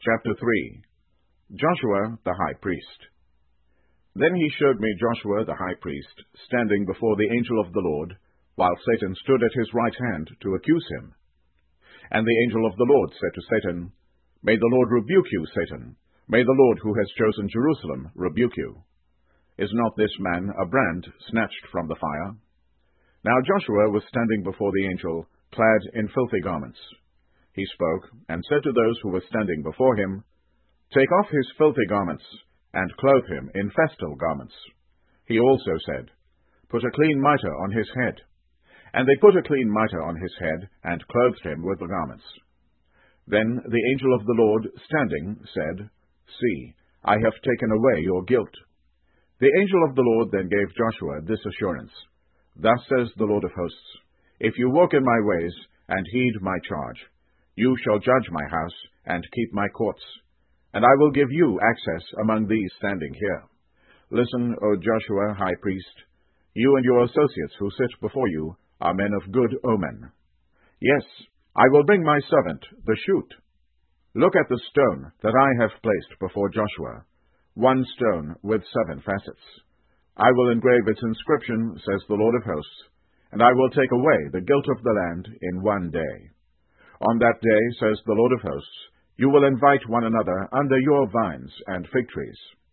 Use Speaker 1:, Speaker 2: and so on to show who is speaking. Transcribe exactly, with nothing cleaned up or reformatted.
Speaker 1: Chapter three. Joshua the High Priest. Then he showed me Joshua the high priest, standing before the angel of the Lord, while Satan stood at his right hand to accuse him. And the angel of the Lord said to Satan, May the Lord rebuke you, Satan. May the Lord who has chosen Jerusalem rebuke you. Is not this man a brand snatched from the fire? Now Joshua was standing before the angel, clad in filthy garments. He spoke, and said to those who were standing before him, Take off his filthy garments, and clothe him in festal garments. He also said, Put a clean mitre on his head. And they put a clean mitre on his head, and clothed him with the garments. Then the angel of the Lord, standing, said, See, I have taken away your guilt. The angel of the Lord then gave Joshua this assurance, Thus says the Lord of hosts, If you walk in my ways, and heed my charge, you shall judge my house, and keep my courts, and I will give you access among these standing here. Listen, O Joshua, high priest, you and your associates who sit before you are men of good omen. Yes, I will bring my servant, the shoot. Look at the stone that I have placed before Joshua, one stone with seven facets. I will engrave its inscription, says the Lord of hosts, and I will take away the guilt of the land in one day. On that day, says the Lord of hosts, you will invite one another under your vines and fig trees.